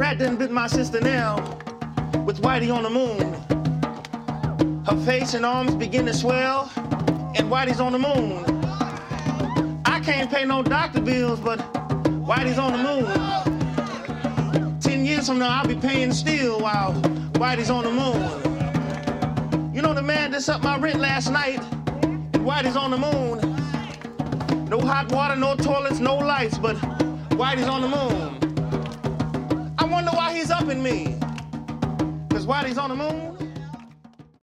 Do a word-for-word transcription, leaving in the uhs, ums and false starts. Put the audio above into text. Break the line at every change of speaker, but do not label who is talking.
rat done bit my sister now with Whitey on the moon. Her face and arms begin to swell, and Whitey's on the moon. I can't pay no doctor bills, but Whitey's on the moon. Ten years from now, I'll be paying still while Whitey's on the moon. You know the man that up my rent last night, and Whitey's on the moon. No hot water, no toilets, no lights, but Whitey's on the moon. I wonder why he's upping me, because Whitey's on the moon.